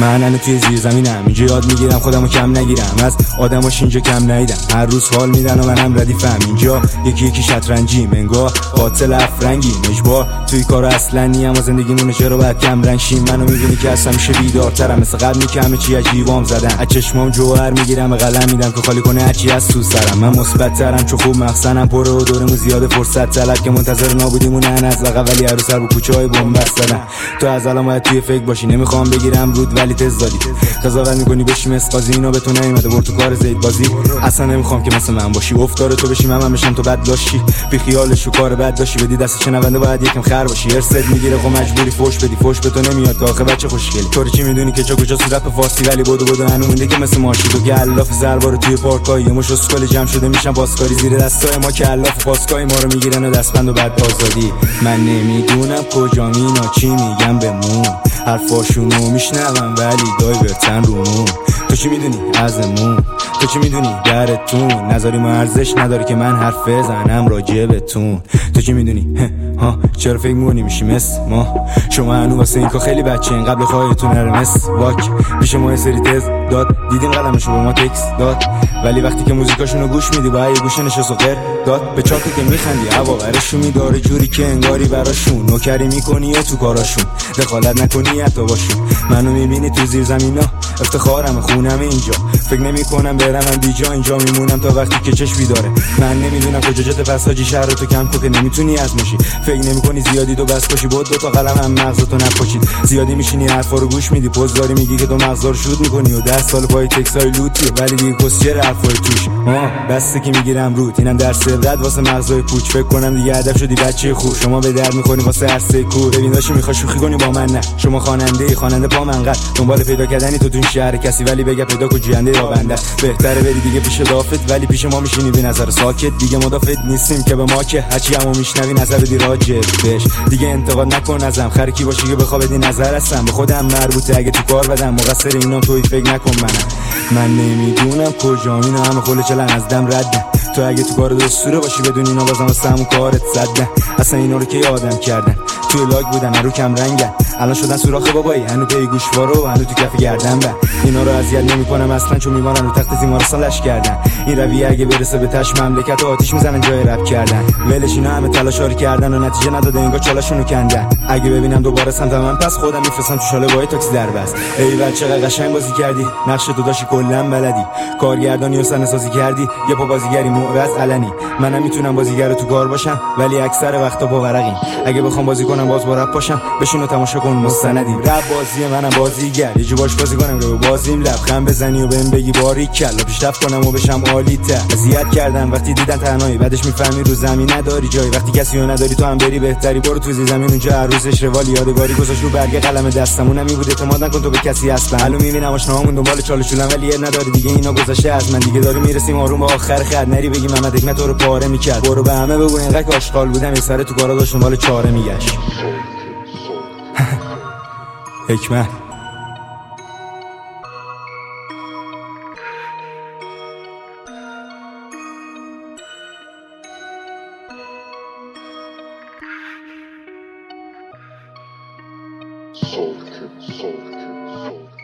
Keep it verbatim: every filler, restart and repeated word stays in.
من الان توی زیر زمینم، اینجا یاد میگیرم خودمو کم نگیرم، از آدماش اینجا کم ندیدم، هر روز حال میدن و منم ردیفم. اینجا یکی یکی شطرنجیم، انگار قاتل افرنگی مجبا توی کار اصلا نیم و زندگیمونه چرا باید کم رنگ شیم. منو میبینی که اصلا میشه بیدارترم، مثل قبل میکمه چی عجیبام زدن، از چشمام جوهر میگیرم به قلم میدم که خالی کنه هرچی از تو سرم. من مثبت ترم چون خوب مخزنم پره و دورمون زیاد فرصت طلب که منتظر نابودیمونن از عقب، ولی هر سر به کوچه‌های بنبست زدن. تو از الان باید توی فکر باشی، نمیخوام بگیرم رود ولی تز دادی قضاوت میکنی بشی مثل قاضی، اینا به تو نیومده برو تو کار زید بازی. اصلا نمیخوام که مثل من باشی، افتار تو بشی من من بشم تو بد داشتی، بی خیالش و کار بد داشتی، بدی دست شنونده باید یکم خر باشی. ارست میگیره خب مجبوری فوش بدی، فوش به تو نمیاد که آخه بچه خوشگلی. تو چی میدونی که چا کجا صورت به فارسی، ولی بدو بدو هنو مونده که مثل ماشی تو که الاف زربارو توی پارکای یه مش اسکل جمع شده میشن باسکاری زیر دستای ما که الاف پاسکای ما رو میگیرن و دستبند و بعد آزادی. من نمیدونم کجا مینا چی میگم بمون، حرفاشونو میشنوم ولی دای برتن رومون. تو چی میدونی ازمون، تو چی میدونی درتون، نظری ما ارزش نداره که من حرف بزنم راجع بهتون. تو چی میدونی ها چرا فکر می‌کنی میشی مثل ما، شما هنو واسه این که خیلی بچه این قبل خواهیتون نرمس واک پیش ما یه سری تز داد، دیدیم قلمشو به ما تکس داد، ولی وقتی که موزیکاشونو گوش میدی با یه گوشه نشست و غیر داد به چاکو که میخندی هوا برشون میداره جوری که انگاری براشون نوکری میکنی یا تو کاراشون دخالت نکنی حتی باشون. منو میبینی تو زیر زمینا افتخارم خونم اینجا، فکر نمیکنم برم بیجا، اینجا میمونم تا وقتی که چشمی داره. من نمیدونم کجا جاده پساجی شهر تو کم تو که نمیتونی از ماشی، فکر نمیکنی زیادی دو بس باشی بود دو تا قلم هم مغزتو نپاشید، زیادی میشینی حرفا رو گوش میدی پوز داری میگی که تو مغزا رو شود میکنی و ده سال پای تکسای لوتی، ولی دیگه کسچر حرفای توش ها بسته که میگیرم روت، اینم درس عبرت واسه مغزای پوچ. فکر کنم دیگه ادب شدی بچه خوب، شما به درد میخوری واسه عرصه کور. ببین داشی میخوای شوخی کنی با من، نه شما خواننده ای خواننده پا منقد دنبال پیدا کردنی تو تو شهر کسی، ولی بگه پیدا کو جنده یا بنده. بهتره بری دیگه پیش دافت، ولی پیش ما میشینی بی نظر ساکت، دیگه مدافعت نیستیم که به ما که هرچی همو میشنوی نظر بدی راجع بهش، دیگه انتقاد نکن ازم خر کی باشی که بخواد بدی نظر هستم به خودم مربوطه، اگه تو کار بدم مقصر اینام توی فکر نکن منم. من نمیدونم کجا اینا همه خل چلن از دم ردن، تو اگه تو کار دستوره باشی بدون اینا بازم واسه همون کارت زدن. اصلا اینا رو که یادم کردن توی لاگ بودن هنو کم رنگن، الان شدن سوراخ بابایی هنو پی گوشوارو هنو تو کف گردن بن. اینا رو اذیت نمیکنم اصلا چون میمانن رو تخت تیمارستان لش کردن، این رویه اگه برسه به تش مملکت آتیش میزنن جای رپ کردن. ولش اینا همه تلاشاری کردن و نتیجه نداده انگار چالشونو کندن. اگه ببینم دوباره سمت من پس خودم میفرستم تو شاله وای تاکسی در بس. ای بچه قشنگ بازی کردی، نقش تو داشی کلا بلدی، کارگردانی و سن سازی کردی، یه پا بازیگری معرض علنی. منم میتونم بازیگر تو کار باشم ولی اکثر وقتا با ورقیم، اگه بخوام بازی کنم باز با رپ باشم بشین و تماشا کن مستندی. رپ بازی منم بازیگر یه جو باش بازی کنم رو بازیم لبخند بزنی و بهم بگی باری کلا پیشرفت کنم و بشم عالی تر. اذیت کردن وقتی دیدن تنهایی، بعدش میفهمی رو زمین نداری جایی، وقتی کسی رو نداری تو هم بری بهتری برو تو زمین اونجا هر روزش روال یادگاری گذاشت رو برگ قلم دستمون نمیبود اعتماد نکن تو به کسی اصلا. الان میبینم آشناهامون دنبال چالشولن ولی یه نداره دیگه، اینا گذشته از من دیگه داریم میرسیم آروم به آخر خط. نری بگی محمد حکمت تو رو پاره میکرد، برو به همه بگو اینقدر که آشغال بودم یه سر تو کارا داشت دنبال چاره میگشت. حکمت Soul Kid, Soul Kid, Soul Kid.